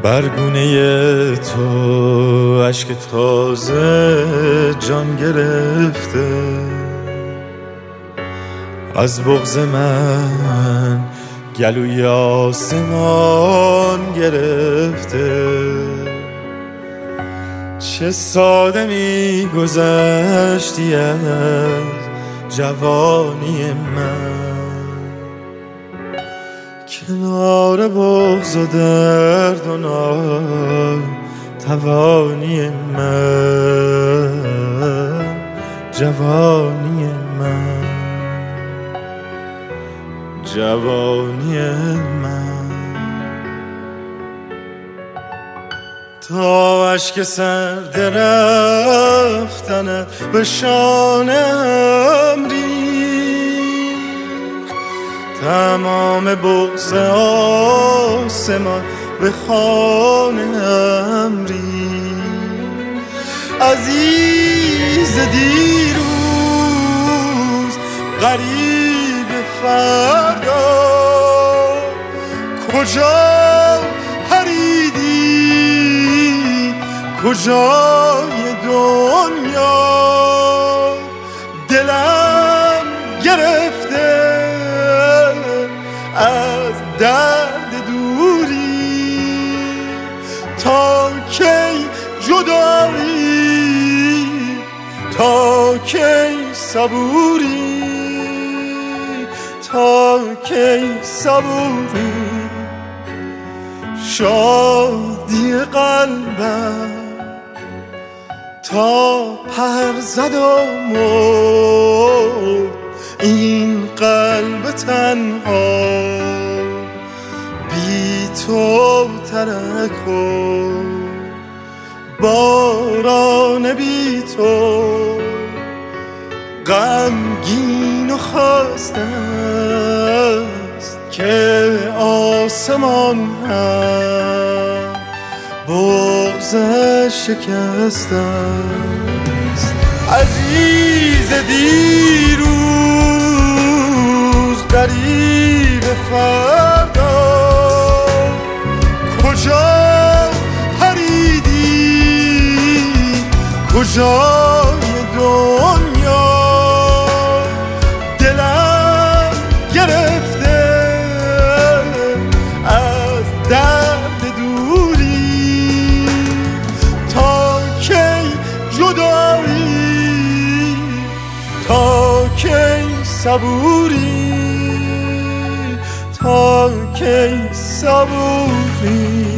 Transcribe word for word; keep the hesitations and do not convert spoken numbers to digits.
برگونه تو اشک تازه جان گرفته، از بغض من گلوی آسمان گرفته. چه ساده می گذشتی از جوانی من، کنار بغض و درد و ناتوانی من، جوانی من، جوانی من. تا اشک سرد رفتنت به شانه‌ام ریخت، تمام بغض آسمان به خانه‌ام ریخت. عزیز دیروز غریب فردا، کجا پریدی کجای دنیا؟ دلم گرفته از درد دوری، تا کی جدایی، تا کی صبوری، تا کی صبوری. شادی قلبم تا پر زد و مرد، این قلب تنها بی تو ترک خورد. باران بی تو غمگین و خسته است، که آسمان هم بغض شکست است. عزیز دیروز غریب فردا، کجا پریدی کجای دنیا؟ دلم گرفته از درد دوری، تا کی جدایی، تا کی صبوری، تا کی صبوری.